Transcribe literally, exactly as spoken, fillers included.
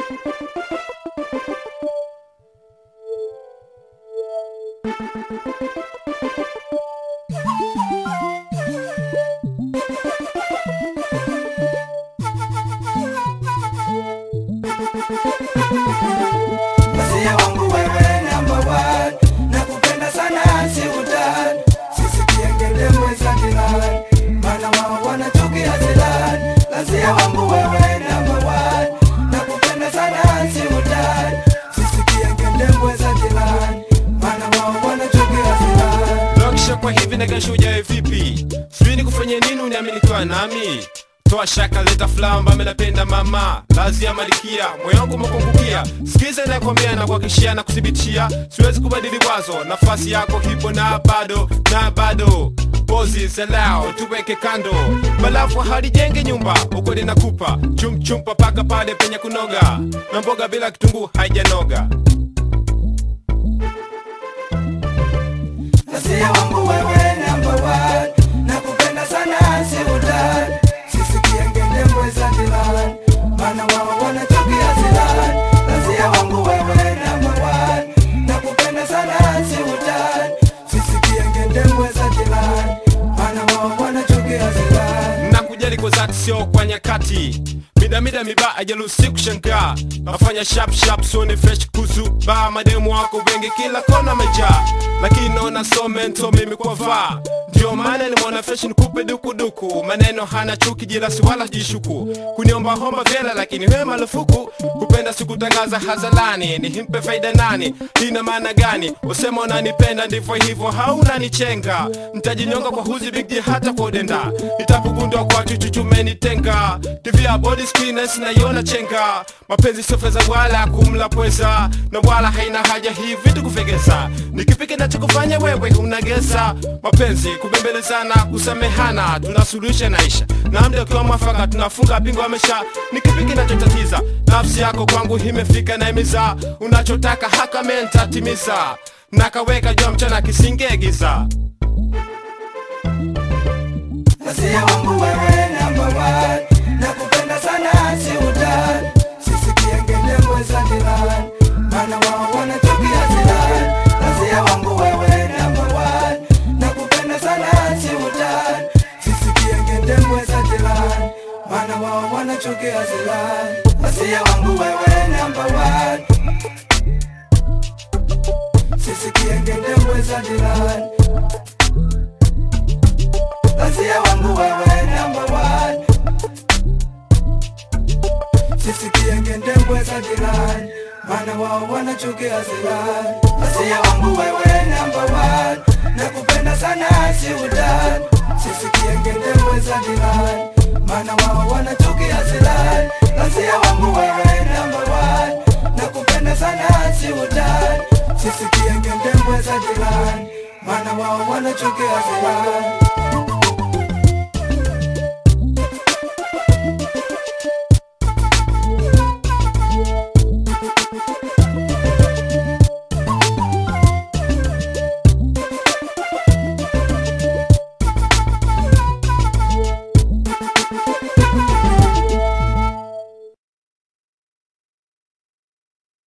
Lazia wangu wewe number one, nakupenda sana si utani. Sisi kiengele mweza jirani, maana wao wanachukia zilani. Lazia wangu wewe number one, nakupenda sana si utani. Sisi kiengele mweza jirani, maana wao wanachukia zilani. Lokisha kwa hivi na gashuja vipi? Sijui nikufanye nini uniamini kwa nami. Toa shaka leta flamba menapenda mama Lazia malikia, moyo wangu mkungukia. Sikiza na kwambia na kuhakikishia na kuthibitishia, siwezi kubadili wazo, nafasi yako hipo na bado, na bado Pozi selao, tuweke kando Balafu halijenge nyumba, ukweli nakupa Chum chumpa paka pale penye kunoga na mboga bila kitunguu haijanoga. Lazia wangu wewe number one, nakupenda sana si utani. Sisi kiengele mweza jirani, maana wao wanachukia zilani. Lazia wangu wewe number one, nakupenda sana si utani. Sisi kiengele mweza jirani, maana wao wanachukia zilani. Nakujali kwa zati sio kwa nyakati, mida mida miba ajalusi kushangaa. Nafanya sharp sharp so ni fresh kuzu ba mademu wako wengi kila kona meja. Lakini naona so mento mimi kwa vaa, ndio maana nimeona fresh nikupe duku duku. Maneno hana chuki jirasi wala jishuku, kuniomba homba vyela lakini we malufuku. Kupenda sikutangaza hazalani, ni himpe faida nani? Ina maana gani? Usema unanipenda ndivyo hivyo hauna nichenga. Ntajinyonga kwa huzi big G hata kwa denda. Nitapugundwa kwa chuchuchumeni tenga. T V ya body screeners na yona chenga. Mapenzi sofeza wala kumla pweza, na wala haina haja hii vitu kufegeza. Nikipike na chukufanya wewe unagesa. Mapenzi kubembelezana kusamehana, tunasuluhisha naisha. Na mde kwa mwafaka tunafunga pingo amesha. Nikipike na chotatiza, nafsi yako kwangu himefika na imiza. Unachotaka haka menta timiza, nakaweka jua mchana kisingegiza. Lazia wangu wewe number one, nakupenda sana si utani. Sisi kiengele mweza jirani, maana wao wanachukia zilani. Lazia wangu wewe number one, nakupenda sana si utani. Sisi kiengele mweza jirani, maana wao wanachukia zilani. Lazia wangu wewe number one, sisi kiengele mweza jirani. Lazia wangu wewe number one, sisi kiengele mweza jirani, maana wao wanachukia zilani. Lazia wangu wewe number one, nakupenda sana si utani. Sisi kiengele mweza jirani, maana wao wanachukia zilani. Lazia wangu wewe number one, nakupenda sana si utani. Sisi kiengele mweza jirani, maana wao wanachukia zilani.